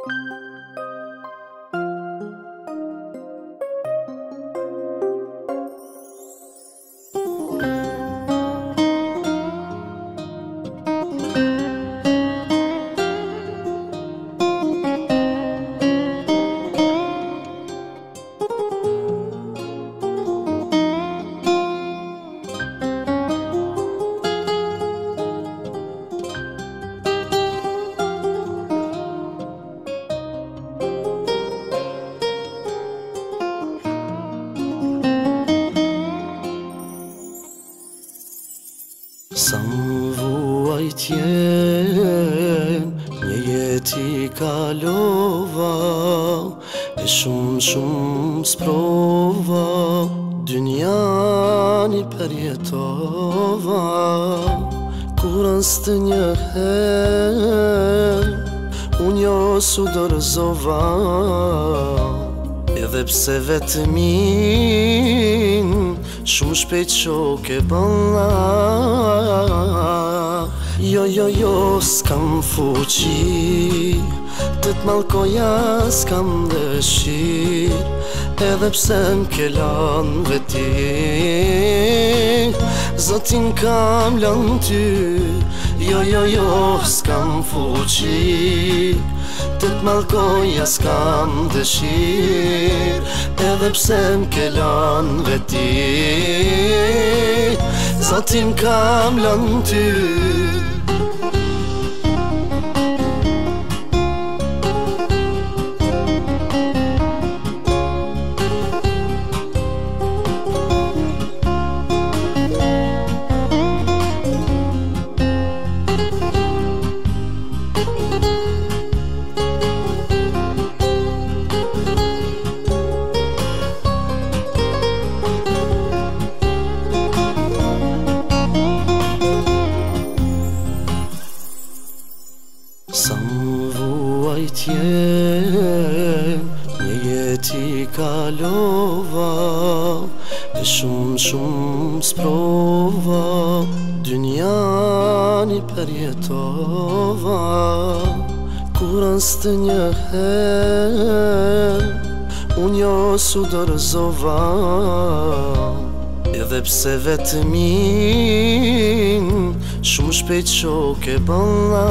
Sa më vuajt jem, një jeti kalova, e shumë sprova, dynjani përjetova. Kur astë një her, unë jo su dorëzova, edhe pse vetëmin shumë shpejt shok e bëlla. Jo, s'kam fuqi, të t'mallkoja s'kam dëshir, edhe pse m'ke lanë veti, Zotin kam lanë ty. Jo, s'kam fuqi, të t'mallkoja s'kam dëshir, edhe pse m'ke lanë veti, Zotin kam lanë ty. Sa më vuajt jem, një jeti kalova, e shumë sprova, dynjani përjetova. Kur astë një her, unë jo su dorëzova, edhe pse vetëmin shumë shpejt shok e bëlla.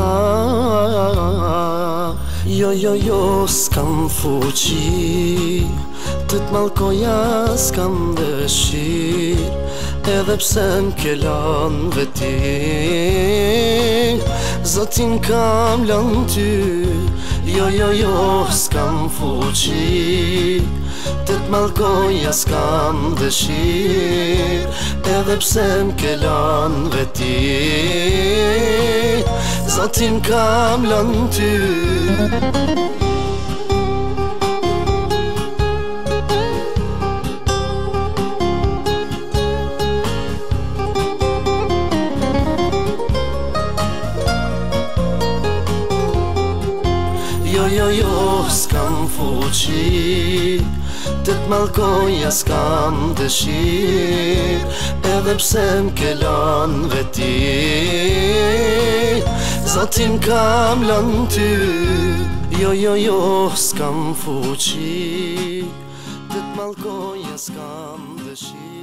Jo, s'kam fuqi, të t'mallkoja s'kam dëshir, edhe pse m'ke lanë veti, Zotin kam lanë ty. Jo, s'kam fuqi, të t'mallkoja s'kam dëshir, edhe pse m'ke lanë veti, Zotin kam lanë ty. Jo, s'kam fuqi, të t'mallkoja s'kam dëshir, edhe pse m'ke lanë veti, Zotin kam lanë ty. Jo, s'kam fuqi, të t'mallkoja s'kam dëshir.